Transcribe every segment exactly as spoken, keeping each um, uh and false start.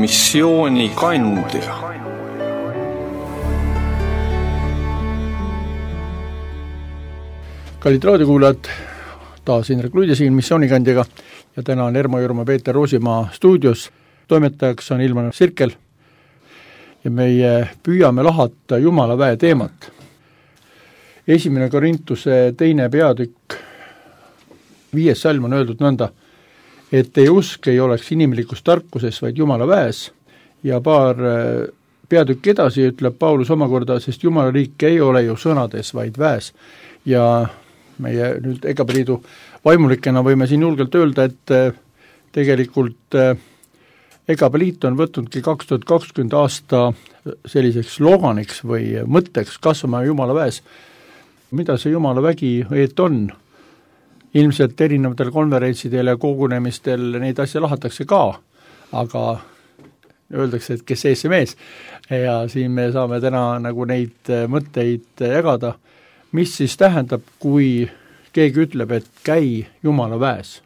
missiooni kandja. Kallid raadiokuulajad, taas Indrek Luide siin missioonikandjaga ja täna on Ermo Jurma Peeter Roosimaa stuudios. Toimetajaks on Ilmar Sirkel ja meie püüame lahata Jumala väe teemat. Esimene Korintuse teine peatükk, viies salm on öeldud nõnda, et teie usk ei oleks inimlikus tarkuses, vaid Jumala väes, ja paar peatükk edasi ütleb Paulus omakorda, sest Jumala riik ei ole ju sõnades, vaid väes. Ja meie nüüd Egapeliidu vaimulikena võime siin julgelt öelda, et tegelikult Egapeliit on võtnudki kaks tuhat kakskümmend aasta selliseks sloganiks või mõtteks kasvama Jumala väes. Mida see Jumala vägi õiet on? Ilmselt erinevatel konverentsidel ja kogunemistel neid asja lahatakse ka, aga öeldakse, et kes ees see mees. Ja siin me saame täna nagu neid mõtteid jagada. Mis siis tähendab, kui keegi ütleb, et käi Jumala väes?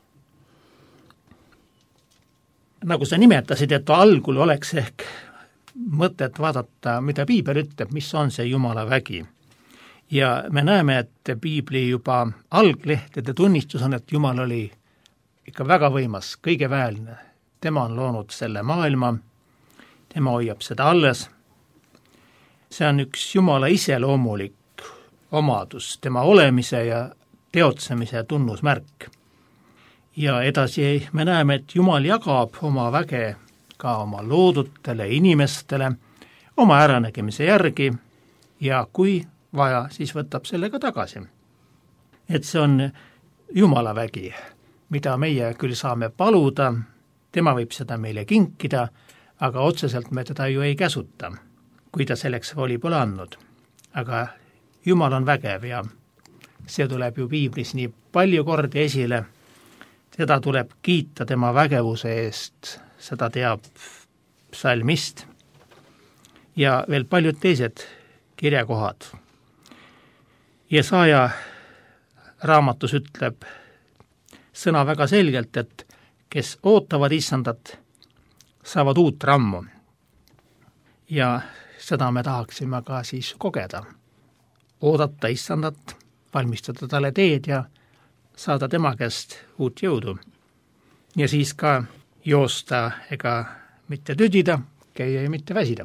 Nagu sa nimetasid, et algul oleks ehk mõtet vaadata, mida piibel ütleb, mis on see Jumala vägi. Ja me näeme, et piibli juba alglehtede tunnistus on, et Jumal oli ikka väga võimas, kõige väeline. Tema on loonud selle maailma, tema hoiab seda alles. See on üks Jumala iseloomulik omadus, tema olemise ja teotsemise tunnusmärk. Ja edasi me näeme, et Jumal jagab oma väge ka oma loodutele, inimestele, oma äranägemise järgi ja kui vaja, siis võtab selle ka tagasi. Et see on Jumala vägi, mida meie küll saame paluda, tema võib seda meile kinkida, aga otseselt me teda ju ei käsuta, kui ta selleks voli pole andnud. Aga Jumal on vägev ja see tuleb ju piiblis nii palju kordi esile, seda tuleb kiita tema vägevuse eest, seda teab psalmist ja veel paljud teised kirjakohad. Jesaja raamatus ütleb sõna väga selgelt, et kes ootavad issandat, saavad uut rammu. Ja seda me tahaksime ka siis kogeda. Oodata issandat, valmistada talle teed ja saada tema käest uut jõudu. Ja siis ka joosta ega mitte tüdida, käia ja mitte väsida.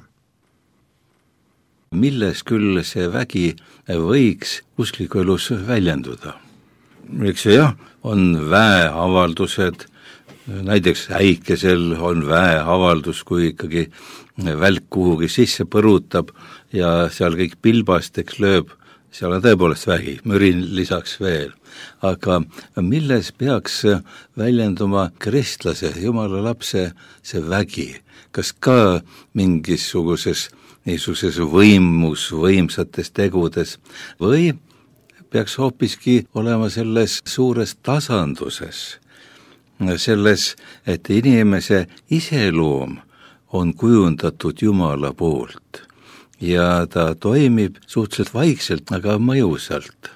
Milles küll see vägi võiks uskliku elus väljenduda? Eks jah, on väeavaldused, näiteks äikesel on väeavaldus, kui ikkagi välk kuhugi sisse põrutab ja seal kõik pilbasteks lööb, seal on tõepoolest vägi, mürin lisaks veel. Aga milles peaks väljenduma kristlase, Jumala lapse see vägi? Kas ka mingisuguses niisuguses võimus, võimsates tegudes või peaks hoopiski olema selles suures tasanduses, selles, et inimese iseloom on kujundatud Jumala poolt ja ta toimib suhteliselt vaikselt, aga mõjusalt.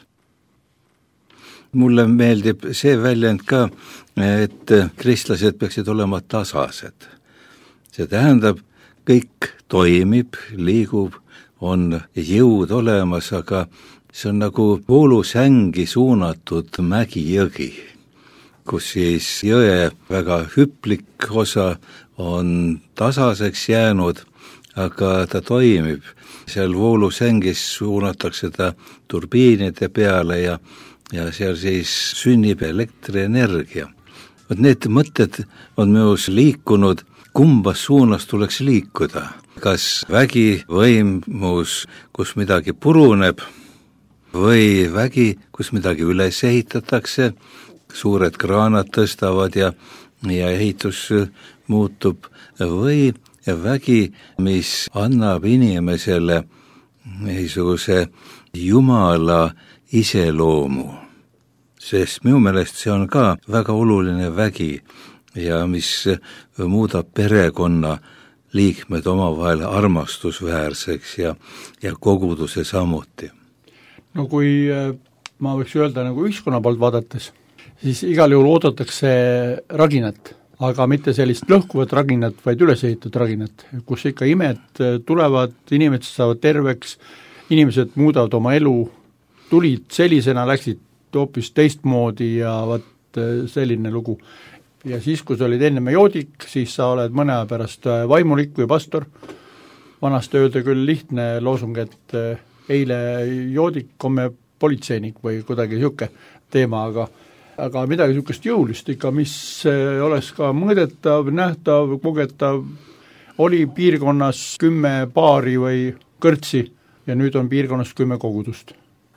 Mulle meeldib see väljend ka, et kristlased peaksid olema tasased. See tähendab, kõik toimib, liigub, on jõud olemas, aga see on nagu voolusängi suunatud mägijõgi, kus siis jõe väga hüplik osa on tasaseks jäänud, aga ta toimib. Seal voolusängis suunatakse ta turbiinide peale ja, ja seal siis sünnib elektrienergia. Need mõtted on minus liikunud, kumbas suunas tuleks liikuda. Kas vägi, võimus, kus midagi puruneb, või vägi, kus midagi üles ehitatakse, suured kraanad tõstavad ja, ja ehitus muutub, või vägi, mis annab inimesele niisuguse Jumala iseloomu. Sest minu meelest see on ka väga oluline vägi ja mis muudab perekonna liikmed omavahel armastusväärseks ja, ja koguduse samuti. No kui ma võiks öelda nagu ühiskonna poolt vaadates, siis igal juhul oodatakse raginat, aga mitte sellist lõhkuvat raginat, vaid üles ehitatud raginat, kus ikka imed tulevad, inimesed saavad terveks, inimesed muudavad oma elu, tulid sellisena, läksid hoopis teistmoodi ja vaat selline lugu. Ja siis, kui sa olid enne joodik, siis sa oled mõne aja pärast vaimulik või pastor, vanast öelda küll lihtne loosung, et eile joodik, homme politseinik või kuidagi niisugune teema, aga aga midagi niisugust jõulist ikka, mis oleks ka mõõdetav, nähtav, kogetav, oli piirkonnas kümme paari või kõrtsi ja nüüd on piirkonnas kümme kogudust.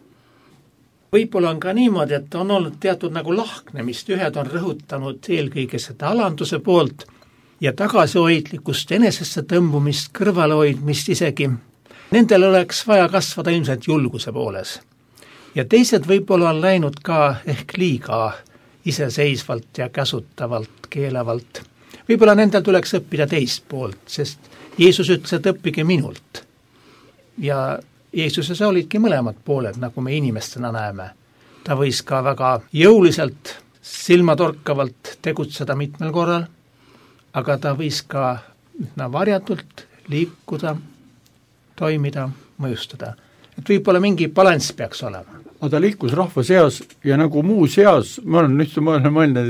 Võib-olla on ka niimoodi, et on olnud teatud nagu lahknemist, ühed on rõhutanud eelkõige seda alanduse poolt ja tagasihoidlikkust, enesesse tõmbumist, kõrvalehoidmist isegi. Nendel oleks vaja kasvada ilmselt julguse pooles. Ja teised võib-olla on läinud ka ehk liiga iseseisvalt ja käsutavalt, keelavalt. Võib-olla nendel tuleks õppida teist poolt, sest Jeesus ütles, et õppige minult. Ja Jeesuses olidki mõlemad pooled, nagu me inimestena näeme. Ta võis ka väga jõuliselt, silmatorkavalt tegutseda mitmel korral, aga ta võis ka üsna varjatult liikuda, toimida, mõjustada. Et võib-olla mingi balanss peaks olema. Aga ta liikus rahva seas ja nagu muu seas, ma olen nüüd mõelnud,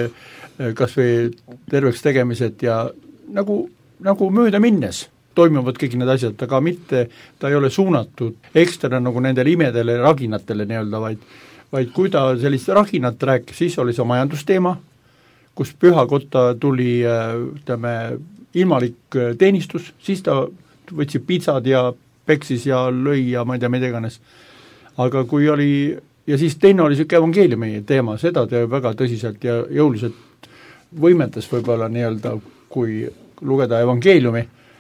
et kas või terveks tegemised ja nagu, nagu mööda minnes toimuvad kõik need asjad, aga mitte, ta ei ole suunatud ekstra nagu nendele imedele, raginatele nii-öelda, vaid, vaid kui ta sellist raginat rääkis, siis oli see majandusteema, kus pühakotta tuli, ütleme, ilmalik teenistus, siis ta võtsid pitsad ja peksis ja lõi ja ma ei tea, mida iganes. Aga kui oli, ja siis teine oli niisugune evangeeliumi teema, seda teeb väga tõsiselt ja jõuliselt võimendas võib-olla nii-öelda, kui lugeda evangeeliumi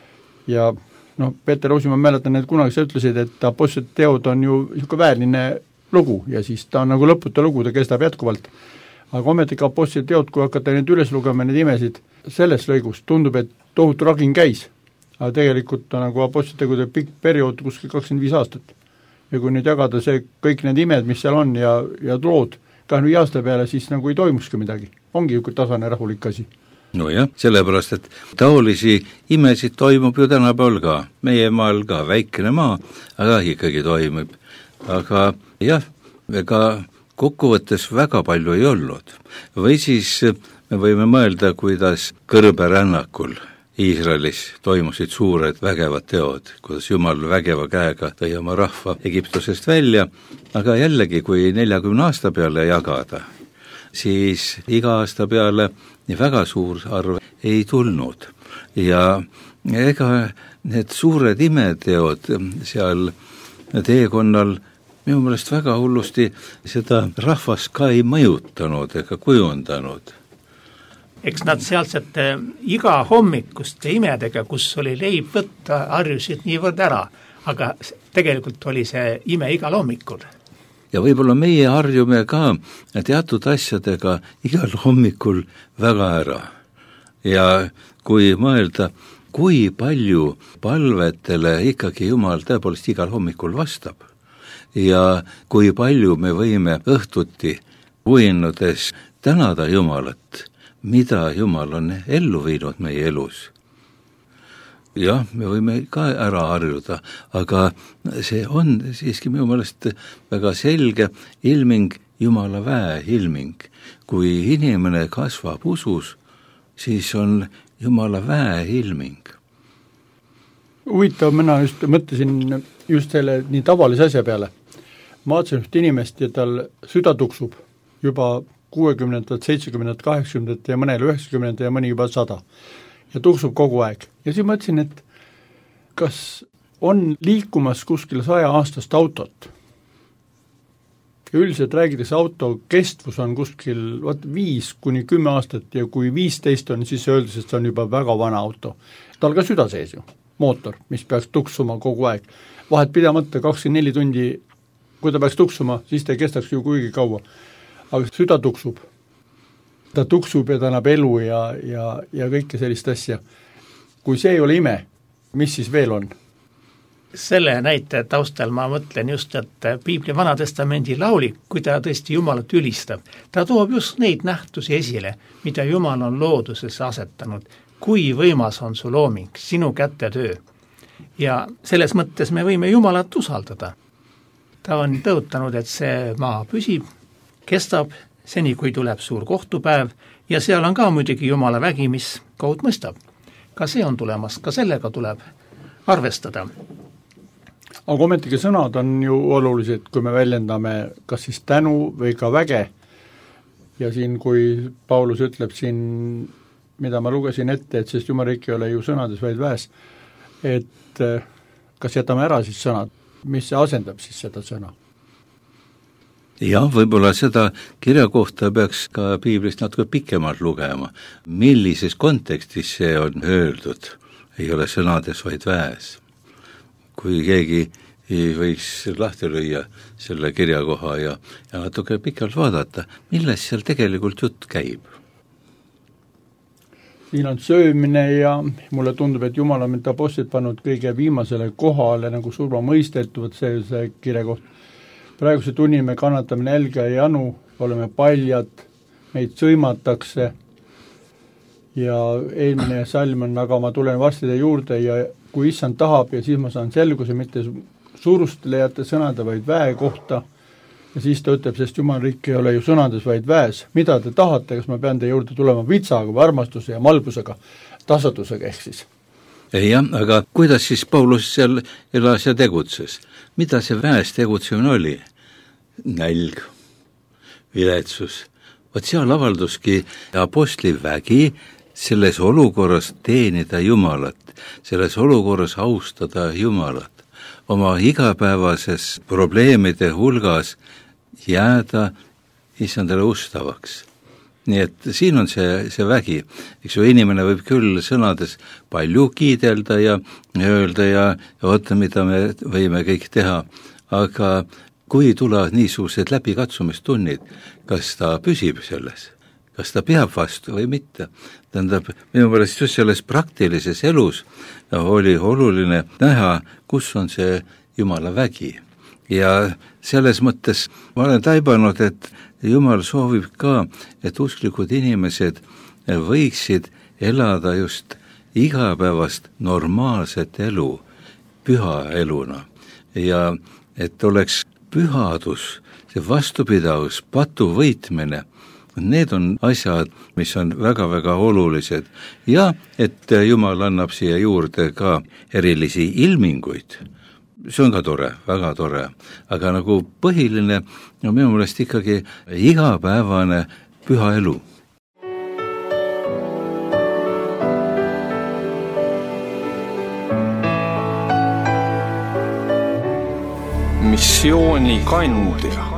ja noh, Peeter Roosimaa mäletan, et kunagi sa ütlesid, et apostlite teod on ju niisugune väärline lugu ja siis ta on nagu lõputa lugu, ta kestab jätkuvalt. Aga ometigi apostlite teod, kui hakata need üles lugema, need imesid, selles lõigus tundub, et tohutu ragin käis. Aga tegelikult on nagu apostlitegude pikk periood kuskil kakskümmend viis aastat. Ja kui nüüd jagada see kõik need imed, mis seal on ja, ja lood kahekümne viie aasta peale, siis nagu ei toimuski midagi. Ongi ju tasane rahulik asi. No jah, sellepärast, et taolisi imesid toimub ju tänapäeval ka. Meie maal ka väikene maa, aga ikkagi toimub. Aga jah, ega kokkuvõttes väga palju ei olnud. Või siis me võime mõelda, kuidas kõrberännakul Iisraelis toimusid suured vägevad teod, kuidas Jumal vägeva käega tõi oma rahva Egiptusest välja, aga jällegi, kui neljakümne aasta peale jagada, siis iga aasta peale nii väga suur arv ei tulnud. Ja ega need suured imeteod seal teekonnal minu meelest väga hullusti seda rahvast ka ei mõjutanud ega kujundanud. Eks nad sealsete iga hommikuste imedega, kus oli leib võtta, harjusid niivõrd ära, aga tegelikult oli see ime igal hommikul. Ja võib-olla meie harjume ka teatud asjadega igal hommikul väga ära. Ja kui mõelda, kui palju palvetele ikkagi Jumal tõepoolest igal hommikul vastab ja kui palju me võime õhtuti uinudes tänada Jumalat, mida Jumal on ellu viinud meie elus. Jah, me võime ka ära harjuda, aga see on siiski minu meelest väga selge ilming, Jumala väe ilming. Kui inimene kasvab usus, siis on Jumala väe ilming. Huvitav, mina just mõtlesin just selle nii tavalise asja peale. Ma vaatasin üht inimest ja tal süda tuksub juba kuuekümnendat, seitsekümnendat, kaheksakümnendat ja mõnel üheksakümnendat ja mõni juba sada. Ja tuksub kogu aeg. Ja siis mõtlesin, et kas on liikumas kuskil saja aastast autot. Ja üldiselt räägides auto kestvus on kuskil vaat, viis kuni kümme aastat ja kui viisteist on, siis öeldes, et see on juba väga vana auto. Tal ka süda sees ju, mootor, mis peaks tuksuma kogu aeg. Vahet pidamata kakskümmend neli tundi, kui ta peaks tuksuma, siis ta ei kestaks ju kuigi kaua. Aga süda tuksub. Ta tuksub ja ta annab elu ja, ja, ja kõike sellist asja. Kui see ei ole ime, mis siis veel on? selle näite taustal ma mõtlen just, et Piibli Vanatestamendi laulik, kui ta tõesti Jumalat ülistab, ta toob just neid nähtusi esile, mida Jumal on loodusesse asetanud. Kui võimas on su looming, sinu kätte töö. Ja selles mõttes me võime Jumalat usaldada. Ta on tõotanud, et see maa püsib, kestab seni, kui tuleb suur kohtupäev ja seal on ka muidugi Jumala vägi, mis kohut mõistab. Ka see on tulemas, ka sellega tuleb arvestada. Aga ometigi sõnad on ju olulised, kui me väljendame kas siis tänu või ka väge. Ja siin, kui Paulus ütleb siin, mida ma lugesin ette, et sest Jumal riik ei ole ju sõnades, vaid väes, et kas jätame ära siis sõnad, mis see asendab siis seda sõna? Jah, võib-olla seda kirja kohta peaks ka Piiblist natuke pikemalt lugema. Millises kontekstis see on öeldud? Ei ole sõnades, vaid väes. Kui keegi võiks lahti lüüa selle kirjakoha ja, ja natuke pikalt vaadata, milles seal tegelikult jutt käib? Siin on söömine ja mulle tundub, et Jumal on mind apostlid pannud kõige viimasele kohale nagu surma mõistetuvad see, see kirjakoht. Praeguse tunni me kannatame nälga ja janu, oleme paljad, meid sõimatakse ja eelmine salm on, aga ma tulen varsti teie juurde ja kui issand tahab ja siis ma saan selguse mitte surustlejate sõnade, vaid väe kohta ja siis ta ütleb, sest Jumal riik ei ole ju sõnades, vaid väes. Mida te tahate, kas ma pean teie juurde tulema vitsaga või armastuse ja malbusega, tasatusega ehk siis? Jah, aga kuidas siis Paulus seal elas ja tegutses? Mida see väes tegutsemine oli? Nälg, viletsus. Vaat seal avalduski apostli vägi selles olukorras teenida Jumalat, selles olukorras austada Jumalat, oma igapäevases probleemide hulgas jääda issandale ustavaks. Nii et siin on see, see vägi. Eks ju, inimene võib küll sõnades palju kiidelda ja öelda ja, ja oota, mida me võime kõik teha, aga kui tulevad niisugused läbikatsumistunnid, kas ta püsib selles? Kas ta peab vastu või mitte? Tähendab, minu meelest just selles praktilises elus oli oluline näha, kus on see Jumala vägi. Ja selles mõttes ma olen taibanud, et Jumal soovib ka, et usklikud inimesed võiksid elada just igapäevast normaalset elu, püha eluna. Ja et oleks pühadus, see vastupidavus, patu võitmine, need on asjad, mis on väga-väga olulised. Ja et Jumal annab siia juurde ka erilisi ilminguid. See on ka tore, väga tore. Aga nagu põhiline, no minu meelest ikkagi igapäevane püha elu. Missiooni kandja.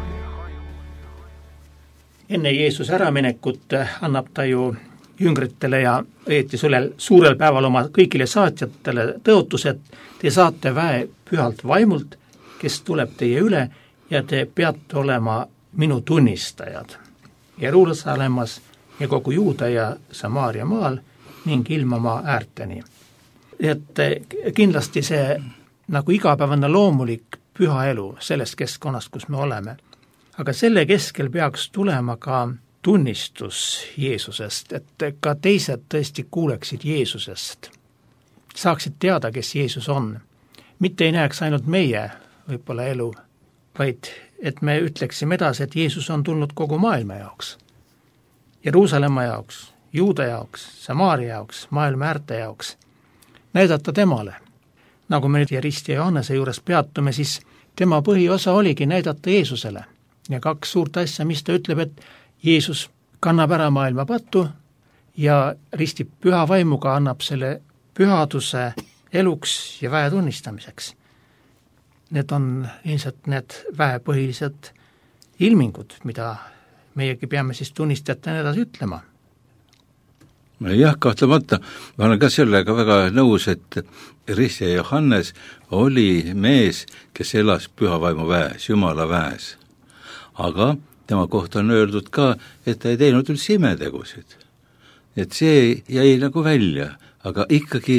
Enne Jeesuse äraminekut annab ta ju jüngritele ja õieti sellel suurel päeval oma kõigile saatjatele tõotused, te saate väe pühalt vaimult, kes tuleb teie üle ja te peate olema minu tunnistajad Jeruusalemmas ja kogu Juuda ja Samaaria maal ning ilmamaa äärteni. Et kindlasti see nagu igapäevane loomulik püha elu sellest keskkonnast, kus me oleme. Aga selle keskel peaks tulema ka tunnistus Jeesusest, et ka teised tõesti kuuleksid Jeesusest, saaksid teada, kes Jeesus on. Mitte ei näeks ainult meie võib-olla elu, vaid et me ütleksime edasi, et Jeesus on tulnud kogu maailma jaoks. Jeruusalemma jaoks, Juuda jaoks, Samaaria jaoks, maailma äärte jaoks. Näidata temale. Nagu me nüüd Risti ja Johannese juures peatume, siis tema põhiosa oligi näidata Jeesusele. Ja kaks suurt asja, mis ta ütleb, et Jeesus kannab ära maailma pattu ja risti püha vaimuga annab selle pühaduse eluks ja väe tunnistamiseks. Need on ilmselt need väepõhilised ilmingud, mida meiegi peame siis tunnistajatena edasi ütlema. Jah, kahtlemata. Ma olen ka sellega väga nõus, et Risti ja Johannes oli mees, kes elas püha vaimu väes, Jumala väes. Aga tema kohta on öeldud ka, et ta ei teinud üldse imetegusid. Et see jäi nagu välja, aga ikkagi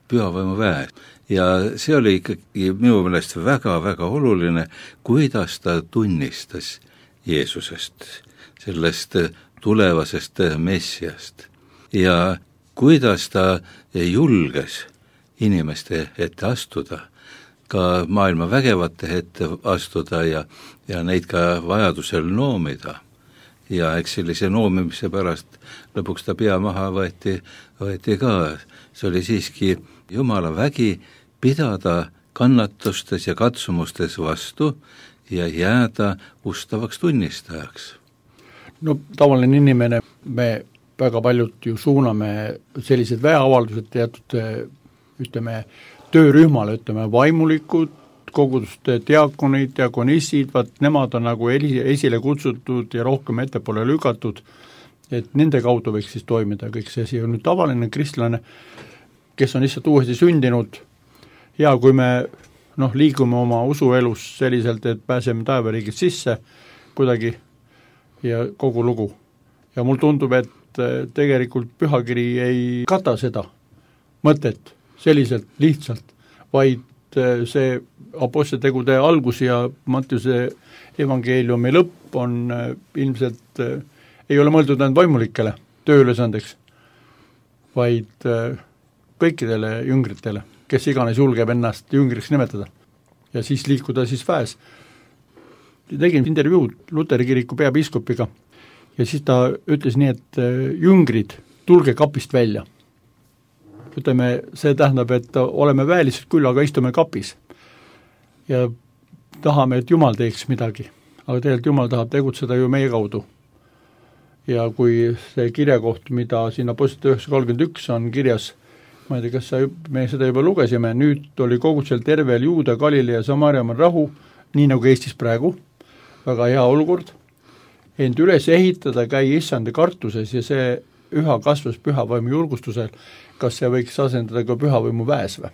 pühavaimu väes. Ja see oli ikkagi minu meelest väga-väga oluline, kuidas ta tunnistas Jeesusest, sellest tulevasest Messiast ja kuidas ta julges inimeste ette astuda, ka maailma vägevate ette astuda ja, ja neid ka vajadusel noomida. Ja eks sellise noomimise pärast lõpuks ta pea maha võeti, võeti ka. See oli siiski Jumala vägi pidada kannatustes ja katsumustes vastu ja jääda ustavaks tunnistajaks. No tavaline inimene, me väga paljud ju suuname sellised väeavaldused teatud, ütleme, töörühmale, ütleme, vaimulikud, koguduste diakonid, diakonissid, vaat nemad on nagu esile kutsutud ja rohkem ettepoole lükatud, et nende kaudu võiks siis toimida kõik see asi. Nüüd tavaline kristlane, kes on lihtsalt uuesti sündinud, ja kui me noh, liigume oma usuelus selliselt, et pääseme taevariigist sisse kuidagi ja kogu lugu. Ja mul tundub, et tegelikult pühakiri ei kata seda mõtet selliselt lihtsalt, vaid see apostlitegude algus ja Mattiuse evangeeliumi lõpp on ilmselt, ei ole mõeldud ainult vaimulikele tööülesandeks, vaid kõikidele jüngritele, kes iganes julgeb ennast jüngriks nimetada ja siis liikuda siis väes. Tegin intervjuud Luteri kiriku peapiiskopiga ja siis ta ütles nii, et jüngrid, tulge kapist välja. Ütleme, see tähendab, et oleme väelised küll, aga istume kapis ja tahame, et Jumal teeks midagi, aga tegelikult Jumal tahab tegutseda ju meie kaudu. Ja kui see kirjakoht, mida siin Apostlite üheksa kolmkümmend üks on kirjas, ma ei tea, kas sa, me seda juba lugesime, nüüd oli kogudusel tervel Juuda, Galilea ja Samariamaal rahu, nii nagu Eestis praegu, väga hea olukord, ent üles ehitada käi issanda kartuses ja see üha kasvas pühavaimu julgustusel, kas see võiks asendada ka pühavaimu väes või?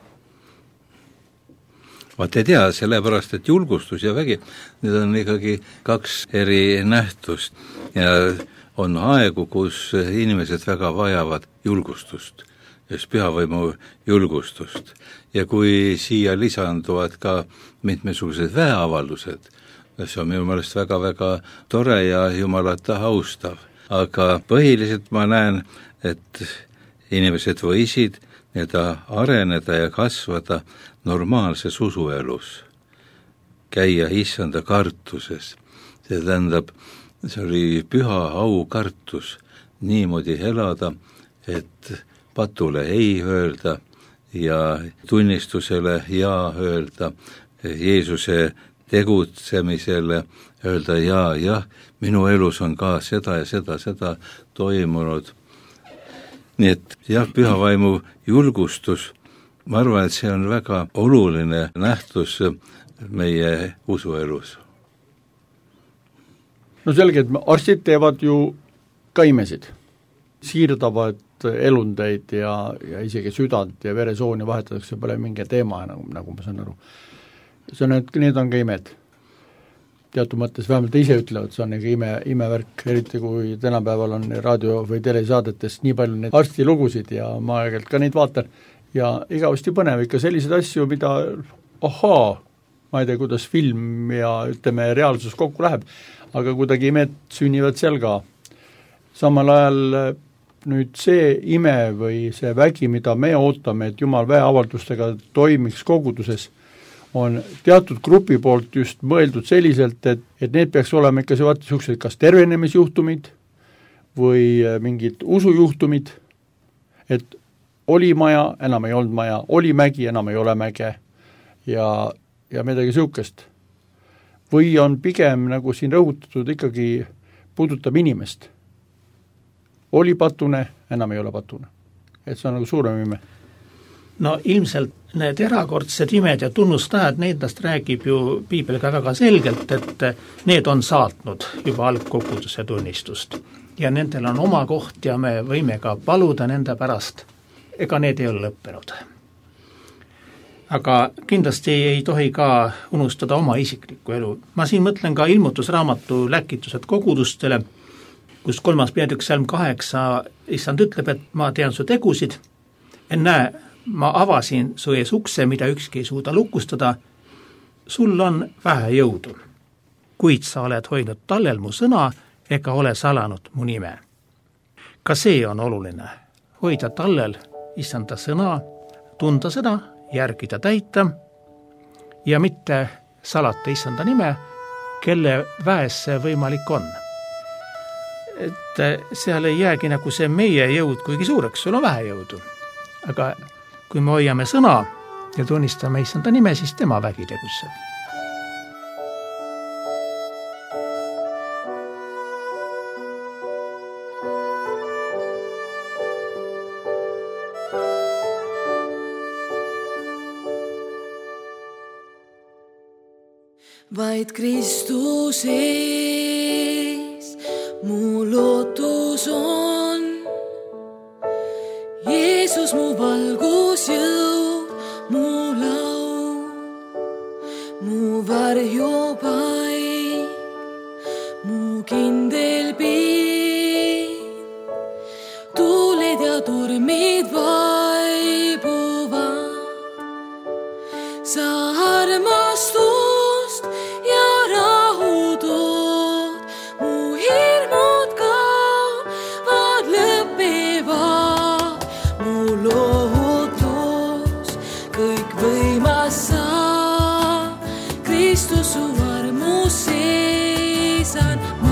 Vaat ei tea, sellepärast, et julgustus ja vägi, need on ikkagi kaks eri nähtust ja on aegu, kus inimesed väga vajavad julgustust, just pühavaimu julgustust. Ja kui siia lisanduvad ka mitmesugused väeavaldused, see on minu meelest väga-väga tore ja Jumalat austav. Aga põhiliselt ma näen, et inimesed võisid nii-öelda areneda ja kasvada normaalses usuelus, käia issanda kartuses. See tähendab, see oli püha aukartus, niimoodi elada, et patule ei öelda ja tunnistusele ja öelda, Jeesuse tegutsemisele öelda ja, jah, minu elus on ka seda ja seda, seda toimunud. Nii et jah, pühavaimu julgustus, ma arvan, et see on väga oluline nähtus meie usuelus. No selge, et arstid teevad ju ka imesid, siirdavad elundeid ja, ja isegi südant ja veresooni vahetatakse, pole mingi teema, nagu, nagu ma saan aru. See on, et need on ka imed. Teatud mõttes, vähemalt ise ütlevad, see on nagu ime, imevärk, eriti kui tänapäeval on raadio- või telesaadetes nii palju neid arstilugusid ja ma aegelt ka neid vaatan ja igavesti põnev ikka selliseid asju, mida ahaa, ma ei tea, kuidas film ja ütleme, reaalsus kokku läheb, aga kuidagi imed sünnivad seal ka. Samal ajal nüüd see ime või see vägi, mida me ootame, et Jumal väeavaldustega toimiks koguduses, on teatud grupi poolt just mõeldud selliselt, et, et need peaks olema ikka sellised kas tervenemisjuhtumid või mingid usujuhtumid, et oli maja, enam ei olnud maja, oli mägi, enam ei ole mäge ja, ja midagi niisugust. Või on pigem, nagu siin rõhutatud, ikkagi puudutab inimest. Oli patune, enam ei ole patune. Et see on nagu suurem ime. No ilmselt need erakordsed imed ja tunnustajad, neidast räägib ju piibel ka väga selgelt, et need on saatnud juba algkoguduse tunnistust. Ja nendel on oma koht ja me võime ka paluda nende pärast, ega need ei ole lõppenud. Aga kindlasti ei tohi ka unustada oma isiklikku elu. Ma siin mõtlen ka ilmutusraamatu läkitused kogudustele, kus kolmas peatükk salm kaheksa issand ütleb, et ma tean su tegusid, en näe, ma avasin su ees ukse, mida ükski ei suuda lukustada, sul on vähe jõudu, kuid sa oled hoidnud tallel mu sõna ega ole salanud mu nime. Ka see on oluline, hoida tallel issanda sõna, tunda seda, järgida täita ja mitte salata issanda nime, kelle väes see võimalik on. Et seal ei jäägi nagu see meie jõud kuigi suureks, sul on vähe jõudu. Aga kui me hoiame sõna ja tunnistame issanda nime, siis tema vägi tegutseb. Vaid Kristus ees mu lootus on. Jeesus mu valgus jõud, mu laul, mu varjupaik, mu kindel piir. Tuuled ja tormid vaibuvad, sa armastust ja rahu tood, mu hirmud kaovad lõppevad, mu lohutus kõik võimas sa, Kristus su armus seisan ma.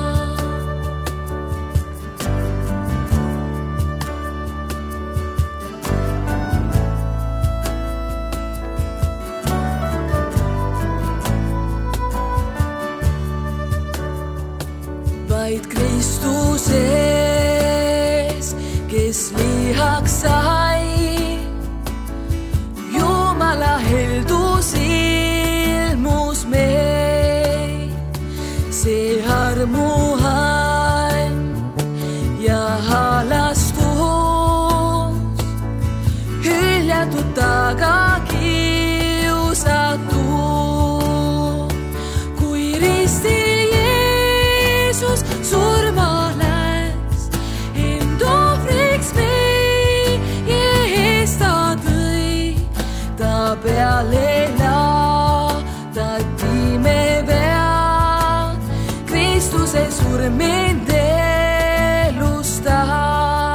Vaid Kristus ees, kes lihaks sai, Jumala heldus ilmus meil, see armuhan ja halastus, hüljatud taga kiusatud, kui ristil surma läs, end ohvriks meie eest ta tõi, ta peale laadati me pead, Kristuse surm mind elustas.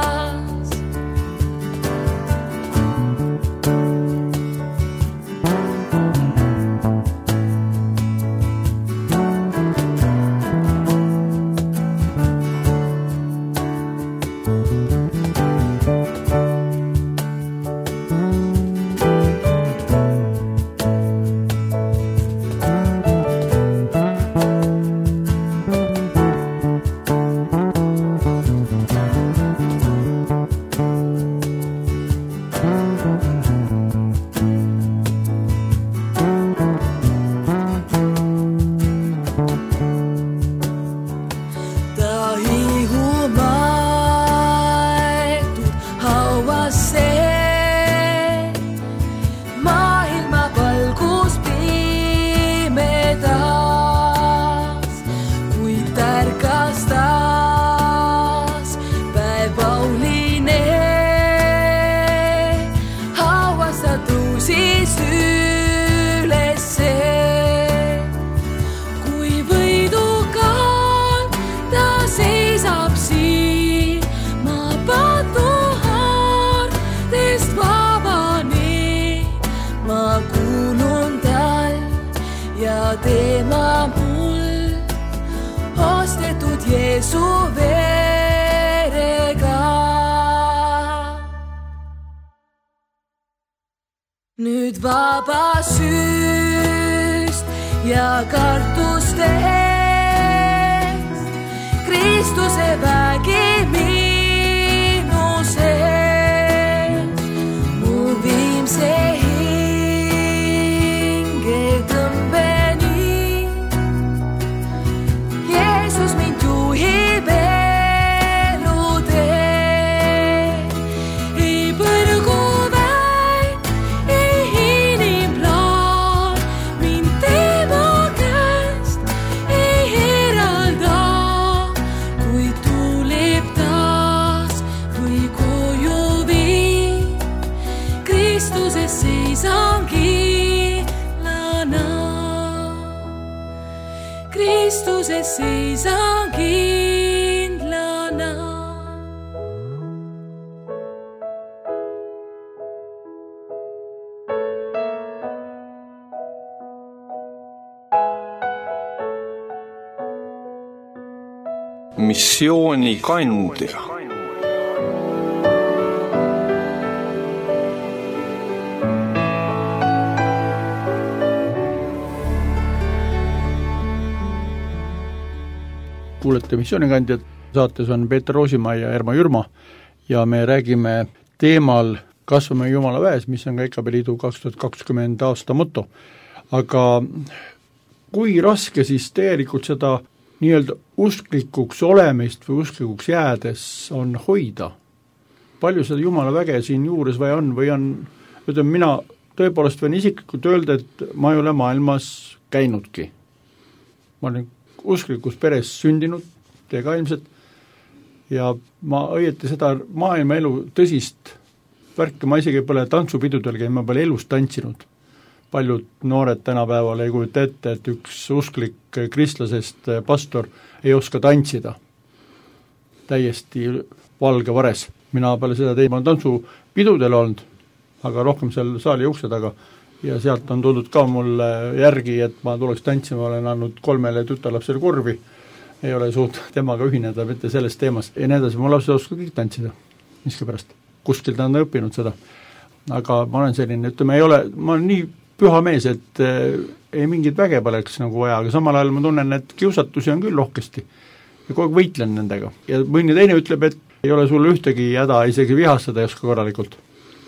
Tema mul ostetud Jeesu verega. Nüüd vaba süüst ja kartustest, Kristuse vägi minu sees, mu viimse ta Kristuses seisan kindlana. Missioonikandja. Kuulete Missioonikandjad, saates on Peeter Roosimaa ja Ermo Jürma ja me räägime teemal Kasvame Jumala väes, mis on ka E K B Liidu kaks tuhat kakskümmend aasta moto. Aga kui raske siis tegelikult seda nii-öelda usklikuks olemist või usklikuks jäädes on hoida? Palju seda Jumala väge siin juures või on, või on, ütleme, mina tõepoolest võin isiklikult öelda, et ma ei ole maailmas käinudki. Ma olen usklikus peres sündinud, te ka ilmselt, ja ma õieti seda maailma elu tõsist värki, ma isegi pole tantsupidudel käinud, ma pole elus tantsinud. Paljud noored tänapäeval ei kujuta ette, et üks usklik kristlasest pastor ei oska tantsida. Täiesti valge vares. Mina peale seda teid, ma olen tantsupidudel olnud, aga rohkem seal saali ukse taga, ja sealt on tuldud ka mulle järgi, et ma tuleks tantsima, olen andnud kolmele tütarlapsele korvi, ei ole suutnud temaga ühineda, mitte sellest teemast, ja nii edasi, ma lapsed oskavad kõik tantsida, miskipärast, kuskil ta on õppinud seda, aga ma olen selline, ütleme, ei ole, ma olen nii püha mees, et äh, ei mingit väge poleks nagu vaja, aga samal ajal ma tunnen, et kiusatusi on küll rohkesti ja kogu aeg võitlen nendega, ja mõni teine ütleb, et ei ole sul ühtegi häda, isegi vihastada ei oska korralikult,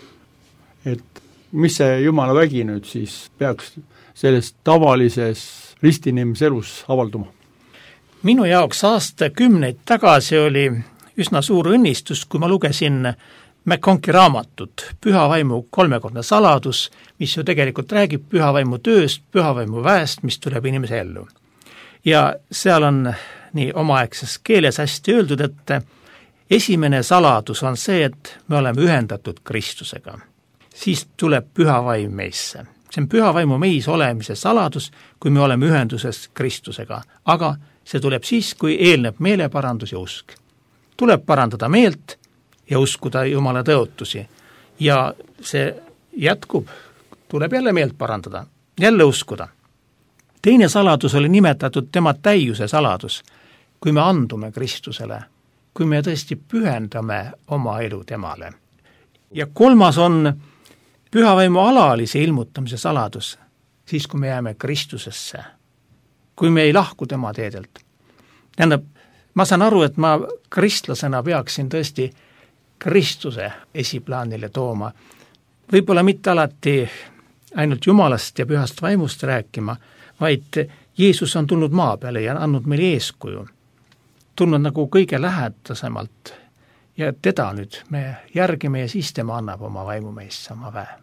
et mis see Jumala vägi nüüd siis peaks selles tavalises ristinimse elus avalduma? Minu jaoks aastakümneid tagasi oli üsna suur õnnistus, kui ma lugesin McConkie raamatut Pühavaimu kolmekordne saladus, mis ju tegelikult räägib pühavaimu tööst, pühavaimu väest, mis tuleb inimese ellu. Ja seal on nii omaaegses keeles hästi öeldud, et esimene saladus on see, et me oleme ühendatud Kristusega. Siis tuleb pühavaim meisse. See on pühavaimu meis olemise saladus, kui me oleme ühenduses Kristusega. Aga see tuleb siis, kui eelneb meeleparandus ja usk. Tuleb parandada meelt ja uskuda Jumala tõotusi. Ja see jätkub, tuleb jälle meelt parandada, jälle uskuda. Teine saladus oli nimetatud tema täiuse saladus, kui me andume Kristusele, kui me tõesti pühendame oma elu temale. Ja kolmas on pühavaimu alalise ilmutamise saladus, siis kui me jääme Kristusesse, kui me ei lahku tema teedelt. Tähendab, ma saan aru, et ma kristlasena peaksin tõesti Kristuse esiplaanile tooma. Võib-olla mitte alati ainult Jumalast ja pühast vaimust rääkima, vaid Jeesus on tulnud maa peale ja andnud meile eeskuju. Tulnud nagu kõige lähedasemalt ja teda nüüd me järgime ja siis tema annab oma vaimu meisse, oma väe.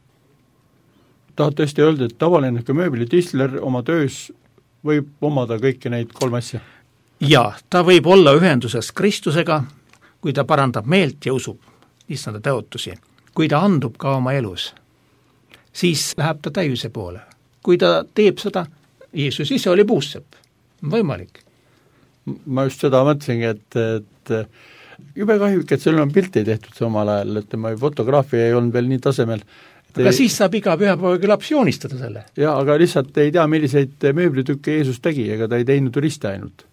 Tahad tõesti öelda, et tavaline mööblitisler oma töös võib omada kõiki neid kolm asja? Ja, ta võib olla ühenduses Kristusega, kui ta parandab meelt ja usub issanda tõotusi. Kui ta andub ka oma elus, siis läheb ta täiuse poole. Kui ta teeb seda, Jeesus ise oli puussepp, võimalik. Ma just seda mõtlesingi, et, et jube kahjulik, et seal on pilt ei tehtud see omal ajal, et tema fotograafia ei olnud veel nii tasemel. Aga ei... siis saab iga pühapäevaga laps joonistada selle. Jaa, aga lihtsalt ei tea, milliseid mööblitükke Jeesus tegi, ega ta ei teinud turiste ainult.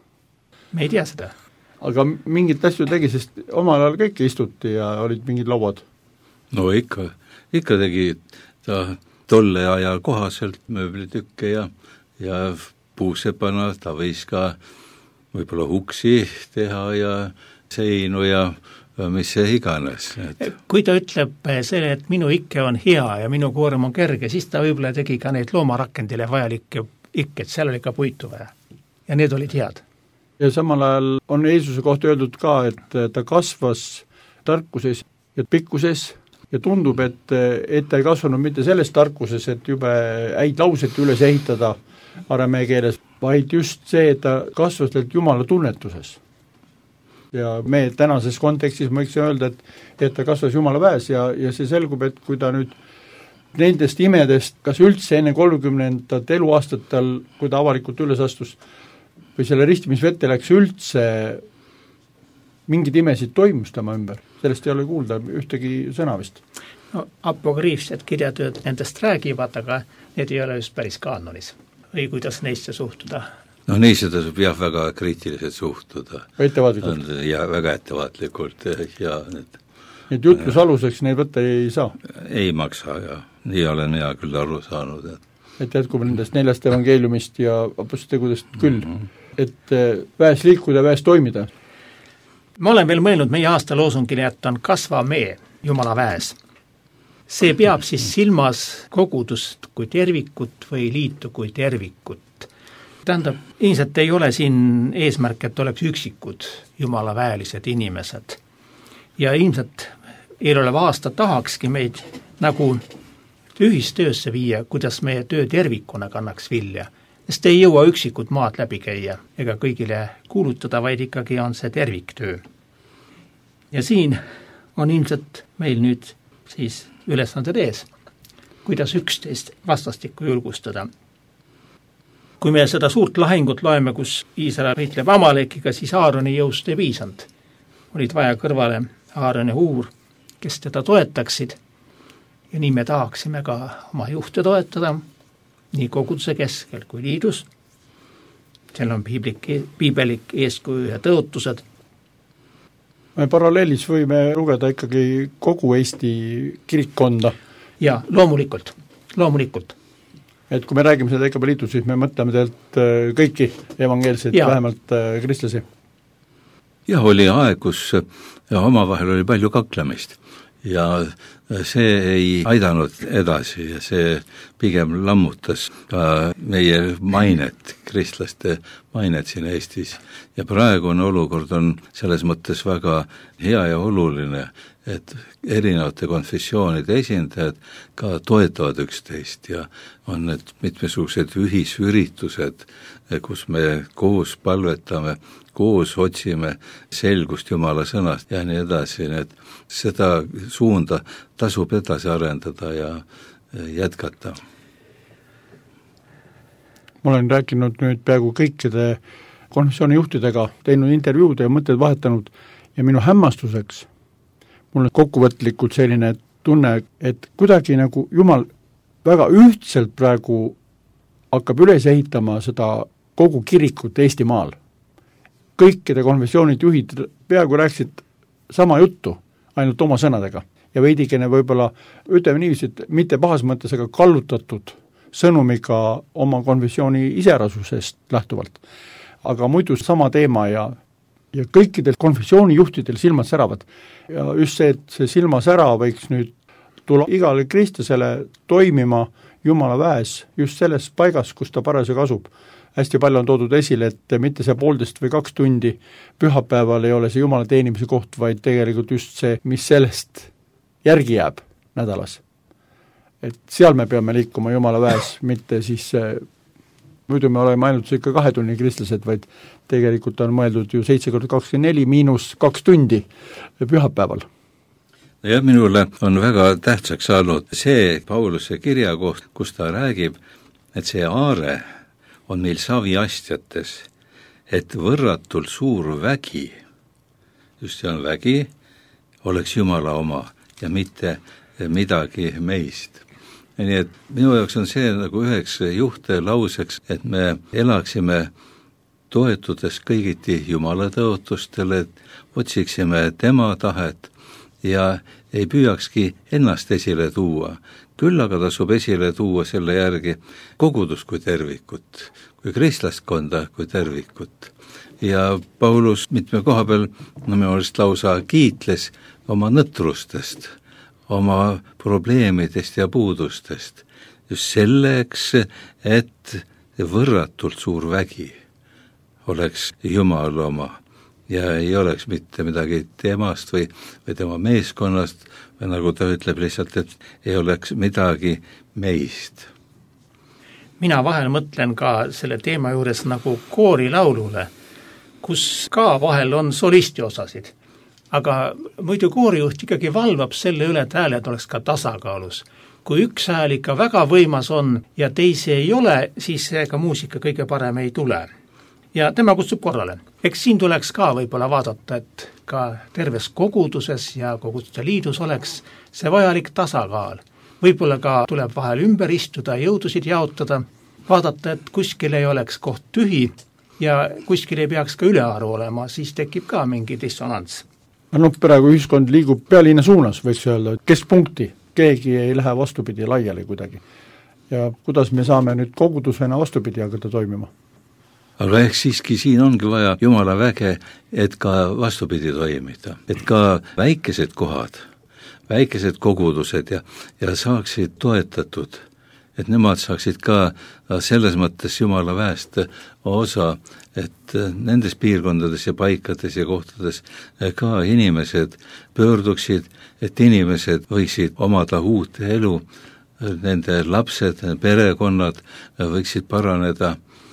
Me ei tea seda. Aga mingit asju tegi, sest omal ajal kõik istuti ja olid mingid lauad. No ikka, ikka tegi ta tolle aja kohaselt mööblitükke ja, ja puusepana ta võis ka võib-olla uksi teha ja seinu ja mis see iganes. Et... Kui ta ütleb selle, et minu ikke on hea ja minu koorem on kerge, siis ta võib-olla tegi ka neid loomarakendile vajalikke ikked, seal oli ka puitu vaja. Ja need olid head. Ja samal ajal on Jeesuse kohta öeldud ka, et ta kasvas tarkuses ja pikkuses ja tundub, et, et ta ei kasvanud mitte selles tarkuses, et jube häid lauset üles ehitada aramee keeles, vaid just see, et ta kasvas Jumala tunnetuses. Ja me tänases kontekstis ma võiks öelda, et, et ta kasvas Jumala väes ja, ja see selgub, et kui ta nüüd nendest imedest, kas üldse enne kolmekümnendat eluaastatel, kui ta avalikult üles astus, või selle ristimisvette läks üldse mingid imesid toimus tema ümber, sellest ei ole kuulda ühtegi sõna vist. No, apokriifsed kirjatööd nendest räägivad, aga need ei ole just päris kaanonis. Või kuidas neisse suhtuda? No neisse tasub jah väga kriitiliselt suhtuda. Ettevaatlikult. Ja väga ettevaatlikult ja need Need jutlus aluseks neid võtta ei saa? Ei maksa ja nii olen mina küll aru saanud. Et, et jätkub nendest neljast evangeeliumist ja apostegudest küll, mm -hmm. et väes liikuda, väes toimida. Ma olen veel mõelnud meie aasta loosungile, et on kasva mee Jumala väes. See peab siis silmas kogudust kui tervikut või liitu kui tervikut. Tähendab, ilmselt ei ole siin eesmärk, et oleks üksikud Jumala väelised inimesed. Ja ilmselt eeloleva aasta tahakski meid nagu ühistöösse viia, kuidas meie töö tervikuna kannaks vilja. Sest ei jõua üksikud maad läbi käia ega kõigile kuulutada, vaid ikkagi on see terviktöö. Ja siin on ilmselt meil nüüd siis ülesanded ees, kuidas üksteist vastastikku julgustada. Kui me seda suurt lahingut loeme, kus Iisrael võitleb Amalekiga, siis Aaroni jõust ei piisanud. Olid vaja kõrvale Aaron ja Huur, kes teda toetaksid ja nii me tahaksime ka oma juhte toetada, nii koguduse keskel kui liidus. Seal on piiblik, piibelik eeskuju ja tõotused. Me paralleelis võime lugeda ikkagi kogu Eesti kirikkonda. Ja loomulikult, loomulikult. Et kui me räägime seda E K P liitu, siis me mõtleme teilt kõiki evangeelseid, vähemalt kristlasi. Jah, oli aeg, kus ja omavahel oli palju kaklemist ja see ei aidanud edasi ja see pigem lammutas ka meie mainet, kristlaste mainet siin Eestis. Ja praegune olukord on selles mõttes väga hea ja oluline, et erinevate konfessioonide esindajad ka toetavad üksteist ja on need mitmesugused ühisüritused, kus me koos palvetame, koos otsime selgust Jumala sõnast ja nii edasi, et seda suunda tasub edasi arendada ja jätkata. Ma olen rääkinud nüüd peaaegu kõikide konfessiooni juhtidega, teinud intervjuude ja mõtted vahetanud ja minu hämmastuseks mul on kokkuvõtlikult selline tunne, et kuidagi nagu Jumal väga ühtselt praegu hakkab üles ehitama seda kogu kirikut Eestimaal. Kõikide konfessioonid juhid peaaegu rääksid sama juttu, ainult oma sõnadega. Ja veidikene võib-olla, ütleme niiviisi, et mitte pahas mõttes, aga kallutatud sõnumiga oma konfessiooni iserasusest lähtuvalt. Aga muidu sama teema ja, ja kõikidel konfessiooni juhtidel silmad säravad. Ja just see, et see silmasära võiks nüüd tulla igale kristlasele toimima Jumala väes just selles paigas, kus ta parasjagu asub. Hästi palju on toodud esile, et mitte see poolteist või kaks tundi pühapäeval ei ole see Jumala teenimise koht, vaid tegelikult just see, mis sellest järgi jääb nädalas. Et seal me peame liikuma Jumala väes, mitte siis muidu me oleme ainult ikka kahe tunni kristlased, vaid tegelikult on mõeldud ju seitse korda kakskümmend neli miinus kaks tundi pühapäeval. Ja minule on väga tähtsaks saanud see Pauluse kirja koht, kus ta räägib, et see aare on meil saviastjates, et võrratult suur vägi, just see on vägi, oleks Jumala oma ja mitte midagi meist. Nii et minu jaoks on see nagu üheks juhtelauseks, et me elaksime toetudes kõigiti Jumala tõotustele, otsiksime tema tahet ja ei püüakski ennast esile tuua. Küll aga tasub esile tuua selle järgi kogudus kui tervikut, kui kristlaskonda kui tervikut. Ja Paulus mitme koha peal, no minu arust lausa kiitles oma nõtrustest, oma probleemidest ja puudustest, just selleks, et võrratult suur vägi oleks Jumal oma ja ei oleks mitte midagi temast või, või tema meeskonnast, või nagu ta ütleb lihtsalt, et ei oleks midagi meist. Mina vahel mõtlen ka selle teema juures nagu koorilaulule, kus ka vahel on solisti osasid. Aga muidu koorijuht ikkagi valvab selle üle, et hääled oleks ka tasakaalus. Kui üks hääl ikka väga võimas on ja teisi ei ole, siis ega muusika kõige parem ei tule. ja tema kutsub korrale. Eks siin tuleks ka võib-olla vaadata, et ka terves koguduses ja koguduste liidus oleks see vajalik tasakaal. Võib-olla ka tuleb vahel ümber istuda, jõudusid jaotada, vaadata, et kuskil ei oleks koht tühi ja kuskil ei peaks ka ülearu olema, siis tekib ka mingi dissonants. No praegu ühiskond liigub pealinna suunas, võiks öelda, et keskpunkti, keegi ei lähe vastupidi laiali kuidagi. Ja kuidas me saame nüüd kogudusena vastupidi hakata toimima? Aga ehk siiski siin ongi vaja Jumala väge, et ka vastupidi toimida, et ka väikesed kohad, väikesed kogudused ja, ja saaksid toetatud, et nemad saaksid ka selles mõttes Jumala väest osa, et nendes piirkondades ja paikades ja kohtades ka inimesed pöörduksid, et inimesed võiksid omada uut elu, nende lapsed, perekonnad võiksid paraneda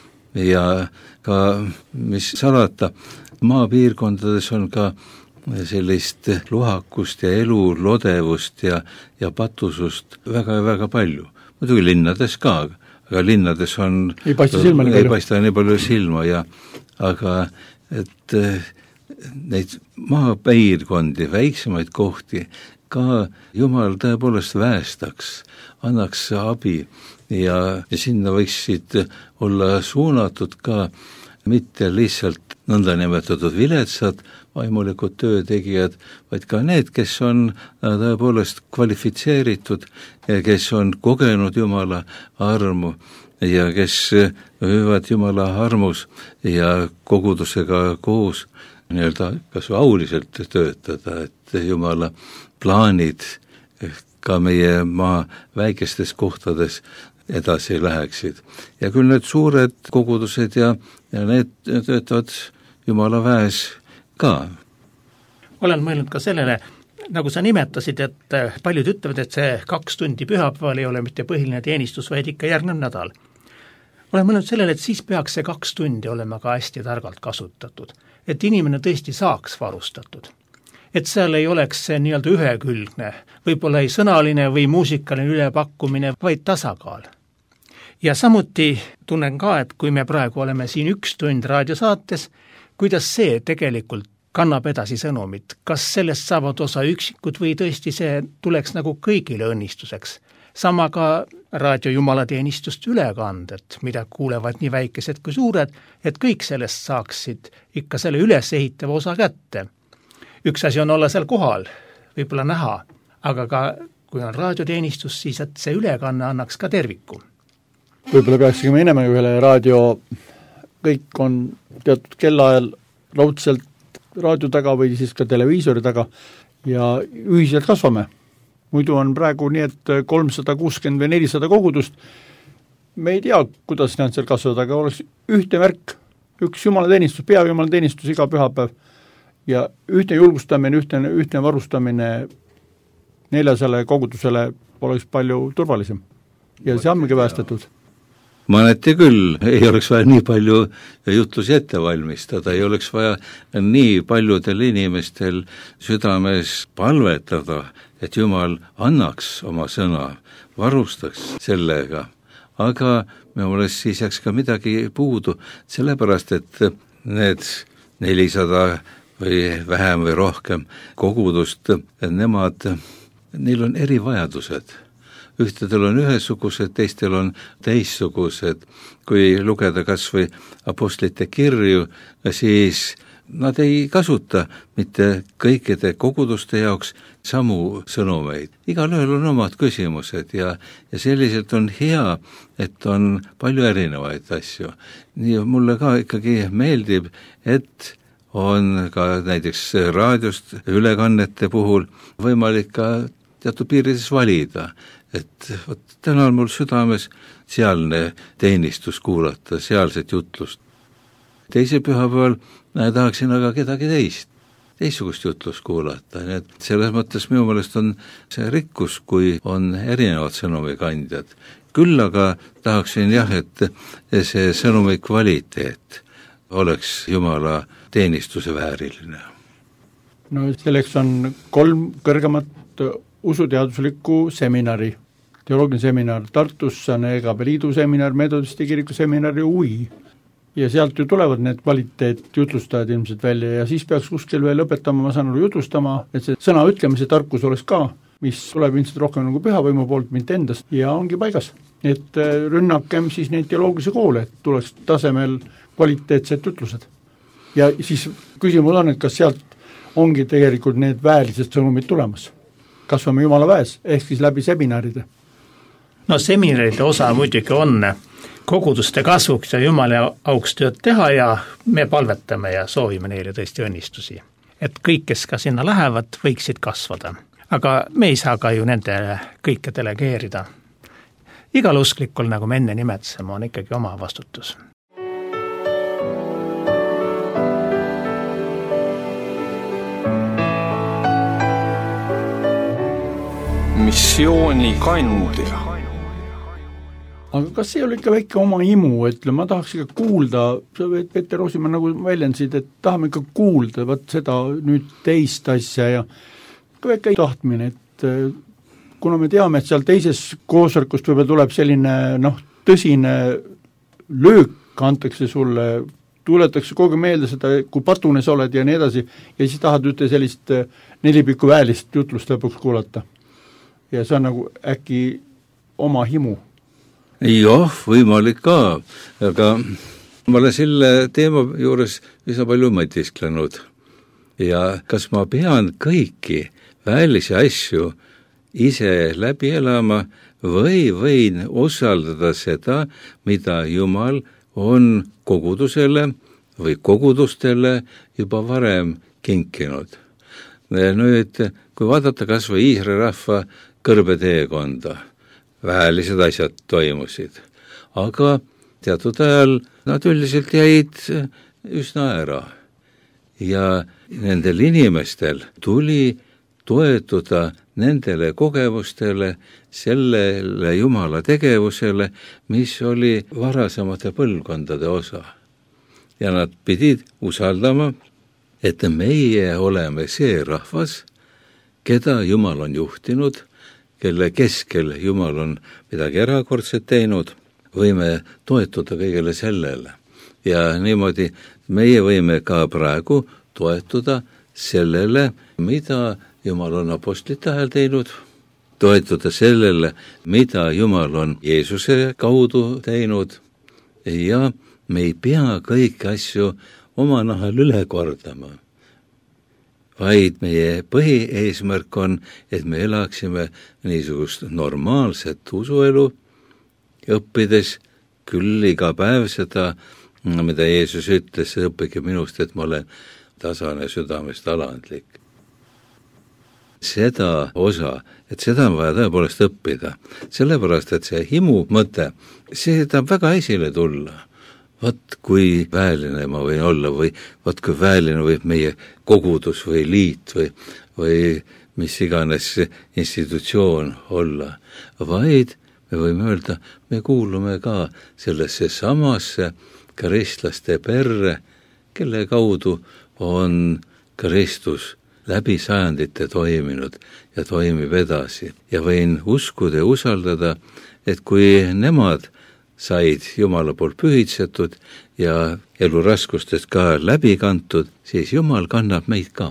ja ka, mis salata, maapiirkondades on ka sellist luhakust ja elu lodevust ja, ja patusust väga ja väga palju. Muidugi linnades ka, aga linnades on ei paista silma nii palju, ei paista nii palju silma ja, aga et neid maapiirkondi, väiksemaid kohti ka Jumal tõepoolest väestaks, annaks abi ja, ja sinna võiksid olla suunatud ka mitte lihtsalt nõndanimetatud viletsad vaimulikud töötegijad, vaid ka need, kes on tõepoolest kvalifitseeritud ja kes on kogenud Jumala armu ja kes võivad Jumala armus ja kogudusega koos nii-öelda kas auliselt töötada, et Jumala plaanid ka meie maa väikestes kohtades edasi läheksid. Ja küll need suured kogudused ja, ja need töötavad Jumala väes ka. Olen mõelnud ka sellele, nagu sa nimetasid, et paljud ütlevad, et see kaks tundi pühapäeval ei ole mitte põhiline teenistus, vaid ikka järgnev nädal. Olen mõelnud sellele, et siis peaks see kaks tundi olema ka hästi targalt kasutatud, et inimene tõesti saaks varustatud. Et seal ei oleks see nii-öelda ühekülgne, võib-olla ei sõnaline või muusikaline ülepakkumine, vaid tasakaal. Ja samuti tunnen ka, et kui me praegu oleme siin üks tund raadiosaates, kuidas see tegelikult kannab edasi sõnumit, kas sellest saavad osa üksikud või tõesti see tuleks nagu kõigile õnnistuseks. Sama ka raadio jumalateenistust ülekanded, mida kuulevad nii väikesed kui suured, et kõik sellest saaksid ikka selle üles ehitava osa kätte. Üks asi on olla seal kohal, võib-olla näha, aga ka kui on raadioteenistus, siis et see ülekanne annaks ka terviku. Võib-olla peaksime enema ühele raadio, kõik on teatud kellaajal raudselt raadio taga või siis ka televiisori taga ja ühiselt kasvame. Muidu on praegu nii, et kolmsada kuuskümmend või nelisada kogudust, me ei tea, kuidas nad seal kasvavad, aga oleks ühte märk, üks jumalateenistus, pea jumalateenistus iga pühapäev ja ühtne julgustamine, ühtne, ühtne varustamine neljasele kogudusele oleks palju turvalisem ja see ammegi päästetud. Mõneti küll, ei oleks vaja nii palju jutlusi ette valmistada, ei oleks vaja nii paljudel inimestel südames palvetada, et Jumal annaks oma sõna, varustaks sellega, aga minu meelest siis jääks ka midagi puudu, sellepärast et need nelisada või vähem või rohkem kogudust, nemad, neil on erivajadused. Ühtedel on ühesugused, teistel on teissugused. Kui lugeda kas või apostlite kirju, siis nad ei kasuta mitte kõikide koguduste jaoks samu sõnumeid. Igal ühel on omad küsimused ja, ja selliselt on hea, et on palju erinevaid asju. Nii mulle ka ikkagi meeldib, et on ka näiteks raadiost ülekannete puhul võimalik ka teatud piirides valida, et võt, täna on mul südames sealne teenistus kuulata, sealset jutlust. Teise pühapäeval tahaksin aga kedagi teist, teistsugust jutlust kuulata, nii et selles mõttes minu meelest on see rikkus, kui on erinevad sõnumikandjad. Küll aga tahaksin jah, et see sõnumi kvaliteet oleks Jumala teenistuse vääriline. No selleks on kolm kõrgemat usuteaduslikku seminari. Teoloogiline seminar Tartus, on E G B Liidu seminar, Metodisti kiriku seminar ja U I. ja sealt ju tulevad need kvaliteetjutlustajad ilmselt välja ja siis peaks kuskil veel õpetama, ma saan aru, jutlustama, et see sõna ütlemise tarkus oleks ka, mis tuleb ilmselt rohkem nagu pühavõimu poolt, mitte endast, ja ongi paigas. Et rünnakem siis neid teoloogilisi koole, et tuleks tasemel kvaliteetsed jutlused. Ja siis küsimus on, et kas sealt ongi tegelikult need väelised sõnumid tulemas. Kasvame Jumala väes, ehk siis läbi seminaride. No seminaride osa muidugi on koguduste kasvuks ja Jumala auks tööd teha ja me palvetame ja soovime neile tõesti õnnistusi. Et kõik, kes ka sinna lähevad, võiksid kasvada. Aga me ei saa ka ju nendele kõike delegeerida. Igal usklikul, nagu me enne nimetasime, on ikkagi oma vastutus. Missioonikandja. Aga kas see oli ikka väike oma imu, et ma tahaks ikka kuulda, sa Peeter Roosimaa nagu väljendasid, et tahame ikka kuulda võt seda nüüd teist asja ja ka väike tahtmine, et kuna me teame, et seal teises koosolekust võib-olla tuleb selline noh, tõsine löök antakse sulle, tuletakse kogu meelde seda, kui patunes oled ja nii edasi, ja siis tahad ühte sellist nelipikku väelist jutlust lõpuks kuulata. Ja see on nagu äkki oma himu. Jah, võimalik ka, aga ma olen selle teema juures üsna palju mõtisklenud. Ja kas ma pean kõiki väelisi asju ise läbi elama või võin usaldada seda, mida Jumal on kogudusele või kogudustele juba varem kinkinud. Nüüd, kui vaadata kas või Iisraeli rahva kõrbeteekonda, vähelised asjad toimusid, aga teatud ajal nad üldiselt jäid üsna ära. Ja nendel inimestel tuli toetuda nendele kogemustele, sellele Jumala tegevusele, mis oli varasemate põlvkondade osa. Ja nad pidid usaldama, et meie oleme see rahvas, keda Jumal on juhtinud, kelle keskel Jumal on midagi erakordset teinud, võime toetuda kõigele sellele. Ja niimoodi meie võime ka praegu toetuda sellele, mida Jumal on apostlite ajal teinud, toetuda sellele, mida Jumal on Jeesuse kaudu teinud ja me ei pea kõiki asju oma nahal üle kordama, vaid meie põhieesmärk on, et me elaksime niisugust normaalset usuelu, õppides küll iga päev seda, mida Jeesus ütles, õppige minust, et ma olen tasane südamest alandlik. Seda osa, et seda on vaja tõepoolest õppida, sellepärast, et see himu mõte, see tahab väga esile tulla. Vat kui väeline ma võin olla või vat kui väeline võib meie kogudus või liit või, või mis iganes institutsioon olla, vaid me võime öelda, me kuulume ka sellesse samasse kristlaste perre, kelle kaudu on Kristus läbi sajandite toiminud ja toimib edasi. Ja võin uskuda ja usaldada, et kui nemad said Jumala poolt pühitsetud ja elu raskustest ka läbi kantud, siis Jumal kannab meid ka.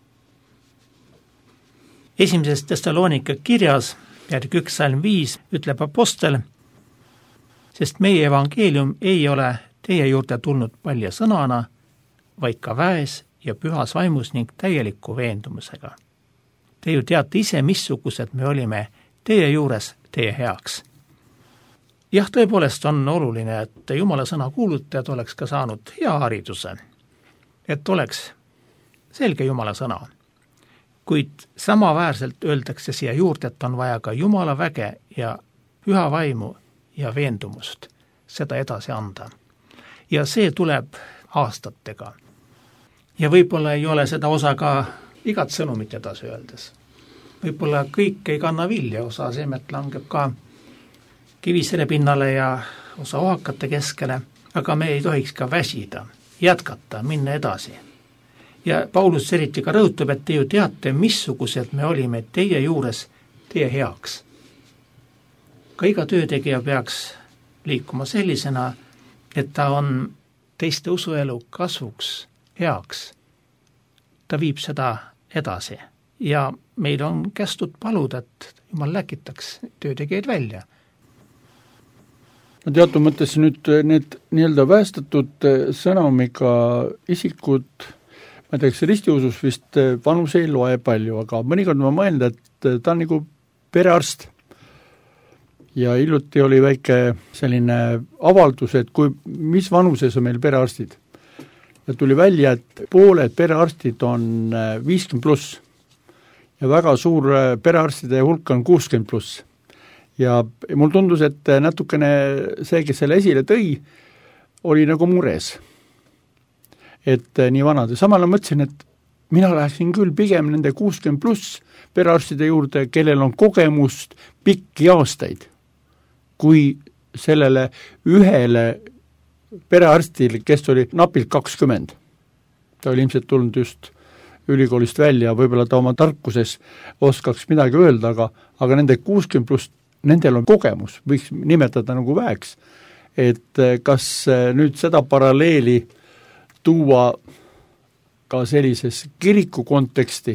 Esimeses Tessaloonika kirjas, peatükk üks salm viis, ütleb apostel, sest meie evangeelium ei ole teie juurde tulnud palja sõnana, vaid ka väes ja pühas vaimus ning täieliku veendumusega. Te ju teate ise, missugused me olime teie juures teie heaks. Jah, tõepoolest on oluline, et Jumala sõna kuulutajad oleks ka saanud hea hariduse, et oleks selge Jumala sõna. Kuid samaväärselt öeldakse siia juurde, et on vaja ka Jumala väge ja püha vaimu ja veendumust seda edasi anda. Ja see tuleb aastatega. Ja võib-olla ei ole seda osa ka igat sõnumit edasi öeldes. Võib-olla kõik ei kanna vilja, osa seemet langeb ka kivisele pinnale ja osa ohakate keskele, aga me ei tohiks ka väsida, jätkata, minna edasi. Ja Paulus eriti ka rõhutab, et te ju teate, missugused me olime teie juures teie heaks. Ka iga töötegija peaks liikuma sellisena, et ta on teiste usuelu kasvuks, heaks, ta viib seda edasi ja meil on kästud paluda, et Jumal läkitaks töötegijaid välja. No teatud mõttes nüüd need nii-öelda päästetud sõnamiga isikud, ma ei tea, kas ristiusus vist vanus ei loe palju, aga mõnikord ma mõelda, et ta on nagu perearst. Ja hiljuti oli väike selline avaldus, et kui, mis vanuses on meil perearstid. Ja tuli välja, et pooled perearstid on viiskümmend pluss ja väga suur perearstide hulk on kuuskümmend pluss. Ja mul tundus, et natukene see, kes selle esile tõi, oli nagu mures. Et nii vanad. Samal ma mõtlesin, et mina läheksin küll pigem nende kuuskümmend pluss perearstide juurde, kellel on kogemust pikki aastaid, kui sellele ühele perearstil, kes oli napilt kakskümmend. Ta oli ilmselt tulnud just ülikoolist välja, võib-olla ta oma tarkuses oskaks midagi öelda, aga, aga nende kuuskümmend pluss, nendel on kogemus, võiks nimetada nagu väeks, et kas nüüd seda paralleeli tuua ka sellises kiriku konteksti,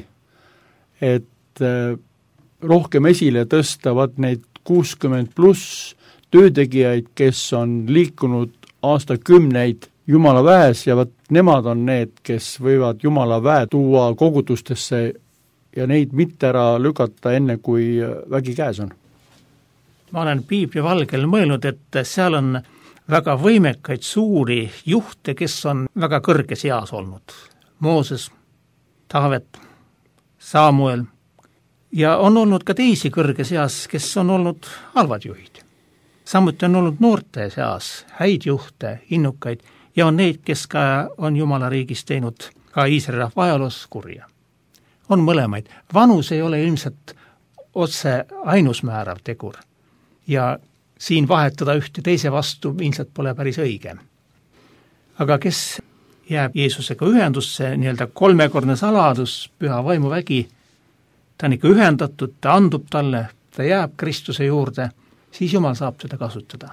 et rohkem esile tõstavad neid kuuskümmend pluss töötegijaid, kes on liikunud aastakümneid Jumala väes ja võt nemad on need, kes võivad Jumala väe tuua kogudustesse ja neid mitte ära lükata enne, kui vägi käes on. Ma olen piibli valgel mõelnud, et seal on väga võimekaid suuri juhte, kes on väga kõrges eas olnud. Mooses, Taavet, Samuel ja on olnud ka teisi kõrges eas, kes on olnud halvad juhid. Samuti on olnud noorte seas häid juhte, innukaid ja on neid, kes ka on Jumala riigis teinud ka Iisraeli rahva ajaloos kurja. On mõlemaid. Vanus ei ole ilmselt otse ainusmäärav tegur. Ja siin vahetada ühte teise vastu ilmselt pole päris õige. Aga kes jääb Jeesusega ühendusse, nii-öelda kolmekordne saladus, püha vaimuvägi, ta on ikka ühendatud, ta andub talle, ta jääb Kristuse juurde, siis Jumal saab seda kasutada.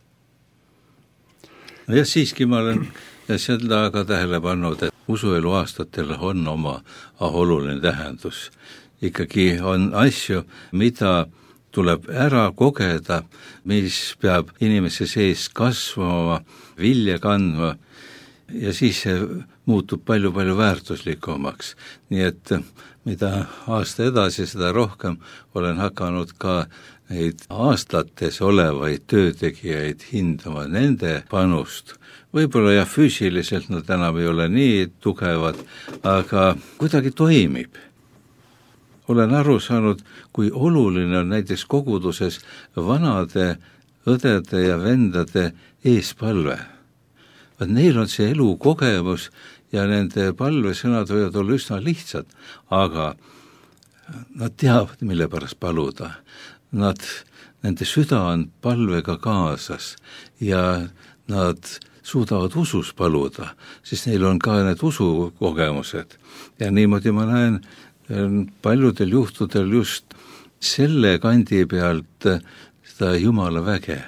Ja siiski ma olen seda ka tähele pannud, et usuelu aastatel on oma oluline tähendus. Ikkagi on asju, mida tuleb ära kogeda, mis peab inimese sees kasvama, vilja kandma ja siis see muutub palju-palju väärtuslikumaks. Nii et mida aasta edasi, seda rohkem olen hakanud ka neid aastates olevaid töötegijaid hindama, nende panust. Võib-olla jah, füüsiliselt nad enam ei ole nii tugevad, aga kuidagi toimib. Olen aru saanud, kui oluline on näiteks koguduses vanade õdede ja vendade eespalve. Neil on see elukogemus ja nende palvesõnad võivad olla üsna lihtsad, aga nad teavad, mille pärast paluda. Nad, nende süda on palvega kaasas ja nad suudavad usus paluda, sest neil on ka need usukogemused. Ja niimoodi ma näen paljudel juhtudel just selle kandi pealt seda Jumala väge.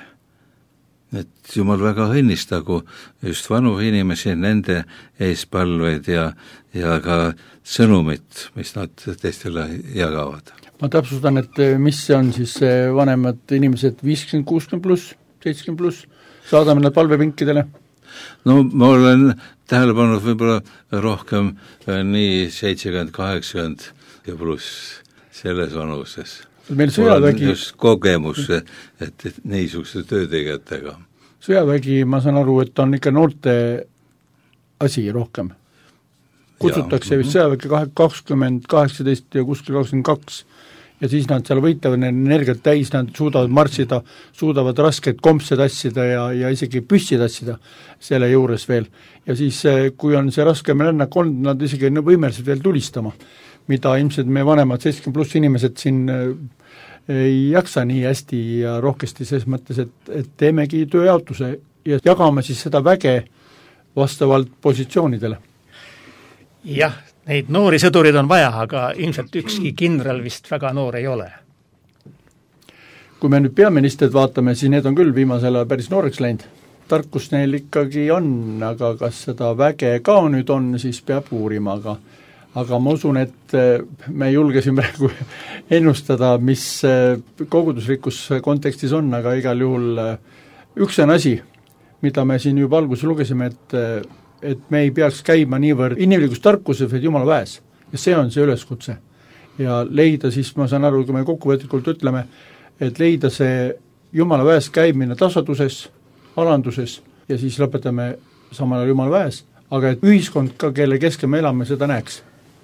Et Jumal väga õnnistagu just vanu inimesi, nende eespalveid ja, ja ka sõnumit, mis nad teistele jagavad. Ma täpsustan, et mis on siis vanemad inimesed viiskümmend, kuuskümmend pluss, seitsekümmend pluss, saadame nad palvepinkidele? No ma olen tähele pannud võib-olla rohkem nii seitsekümmend, kaheksakümmend ja pluss selles vanuses. Meil sõjavägi... just kogemus, et niisuguse töötegijatega. Sõjavägi, ma saan aru, et on ikka noorte asi rohkem. Kutsutakse ja, vist sõjavägi kakskümmend, kaheksateist ja kuskil kakskümmend kaks ja siis nad seal võitavad energiat täis, nad suudavad marssida, suudavad rasket kompse tassida ja, ja isegi püssi tassida selle juures veel. Ja siis, kui on see raskem lännak olnud, nad isegi võimelised veel tulistama, mida ilmselt me vanemad seitsekümmend pluss inimesed siin ei jaksa nii hästi ja rohkesti selles mõttes, et, et teemegi tööjaotuse ja jagame siis seda väge vastavalt positsioonidele. Jah, neid noori sõdurid on vaja, aga ilmselt ükski kindral vist väga noor ei ole. Kui me nüüd peaministrid vaatame, siis need on küll viimasel ajal päris nooreks läinud. tarkus neil ikkagi on, aga kas seda väge ka nüüd on, siis peab uurima, aga aga ma usun, et me julgesime praegu ennustada, mis kogudusrikkus kontekstis on, aga igal juhul üks on asi, mida me siin juba alguses lugesime, et, et me ei peaks käima niivõrd inimlikus tarkuses, vaid Jumala väes. Ja see on see üleskutse. Ja leida siis, ma saan aru, kui me kokkuvõtlikult ütleme, et leida see Jumala väes käimine tasaduses, alanduses ja siis lõpetame samal ajal Jumala väes, aga et ühiskond ka, kelle keskel me elame, seda näeks.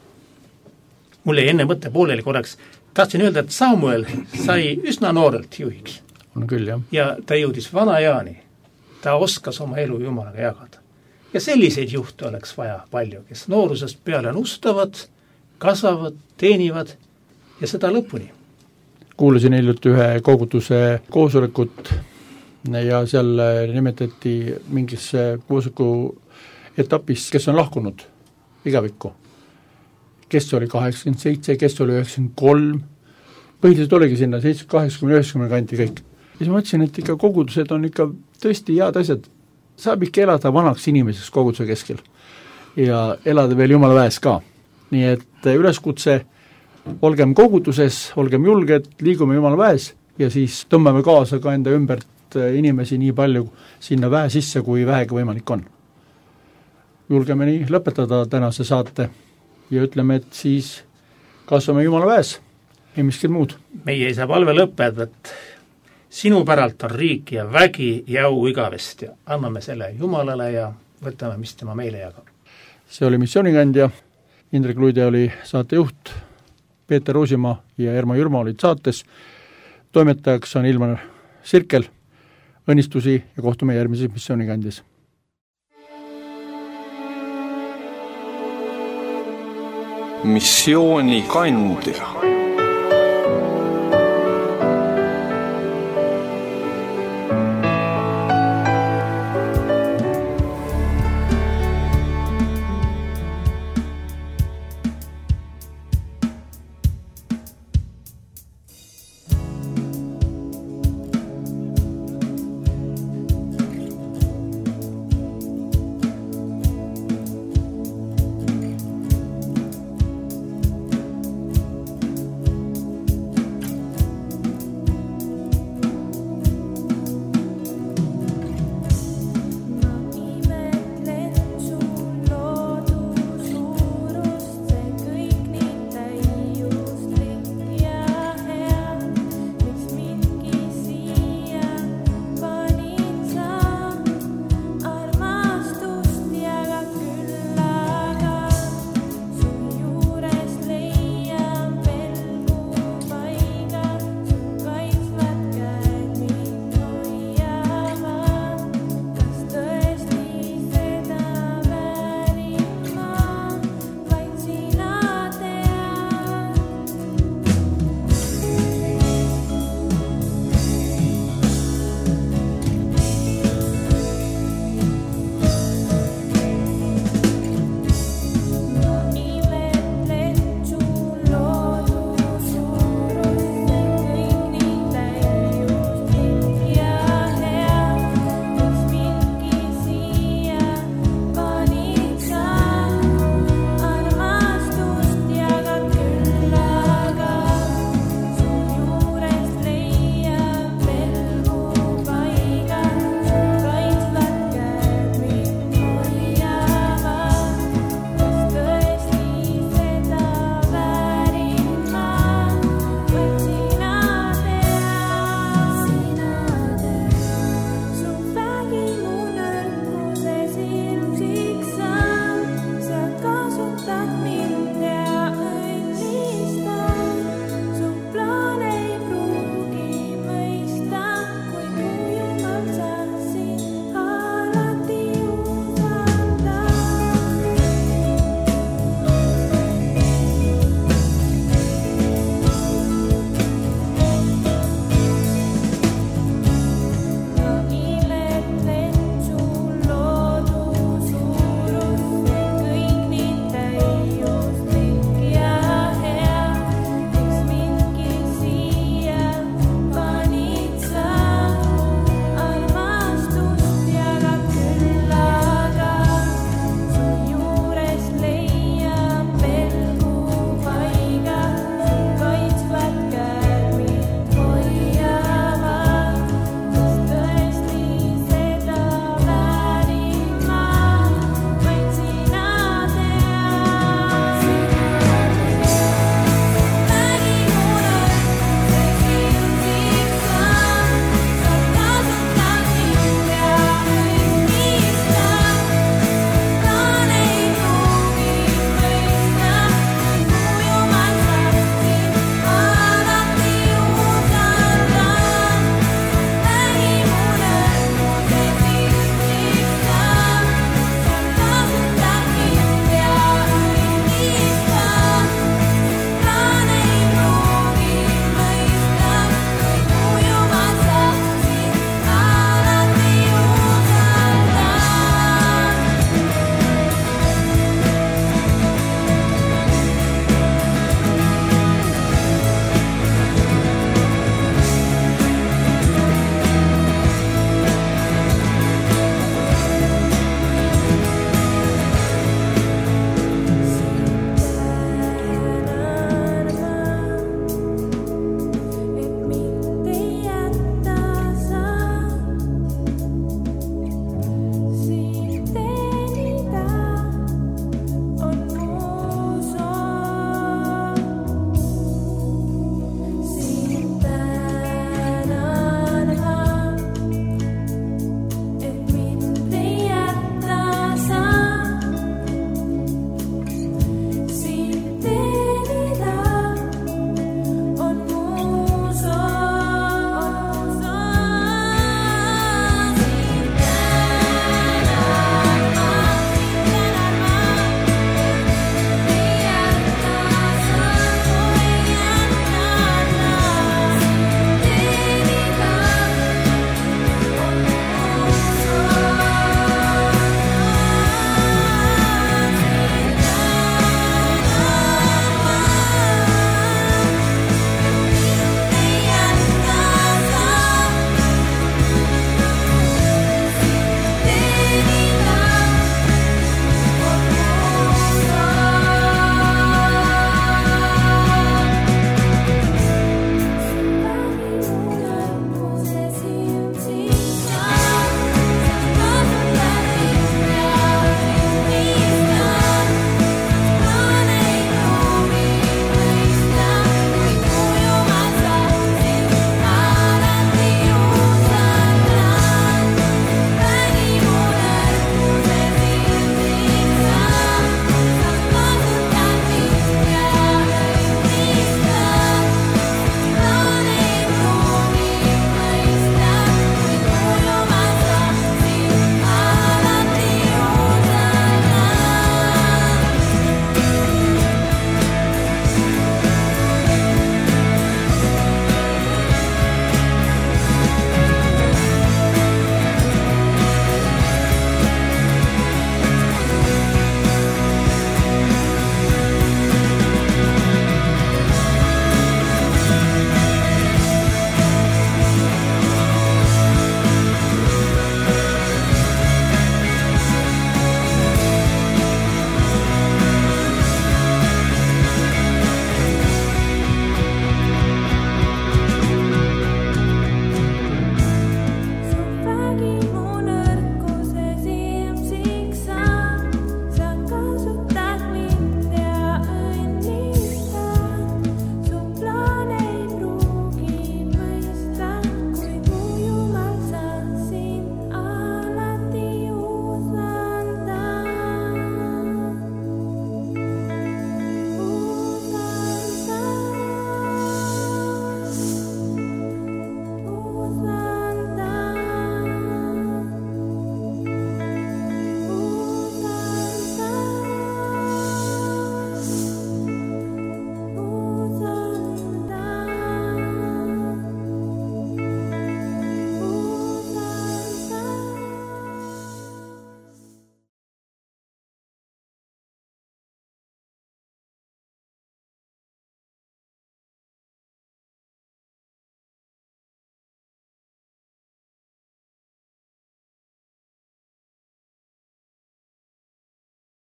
Mul ei enne mõtte pooleli korraks. Tahtsin öelda, et Samuel sai üsna noorelt juhiks. On küll, jah. Ja ta jõudis vana jaani. Ta oskas oma elu Jumalaga jagada. Ja selliseid juhte oleks vaja palju, kes noorusest peale on ustavad, kasvavad, teenivad ja seda lõpuni. Kuulasin hiljuti ühe koguduse koosolekut ja seal nimetati mingis koosoleku etapis, kes on lahkunud igavikku. Kes oli kaheksakümmend seitse, kes oli üheksakümmend kolm, põhiliselt oligi sinna kaheksakümmend üheksakümmend kanti kõik. Ja siis ma mõtlesin, et ikka kogudused on ikka tõesti head asjad. Saab ikka elada vanaks inimeseks koguduse keskel ja elada veel Jumala väes ka. Nii et üleskutse, olgem koguduses, olgem julged, liigume Jumala väes ja siis tõmbame kaasa ka enda ümbert inimesi nii palju sinna väe sisse, kui vähegi võimalik on. Julgeme nii lõpetada tänase saate ja ütleme, et siis kasvame Jumala väes ja miskil muud. Meie ei saa palve lõpped, et sinu päralt on riik ja vägi ja au igavest ja anname selle Jumalale ja võtame, mis tema meile jagab. See oli missioonikandja, Indrek Luide oli saatejuht, Peeter Roosimaa ja Ermo Jürma olid saates, toimetajaks on Ilmar Sirkel, õnnistusi ja kohtume järgmises missioonikandjas. Missioonikandja.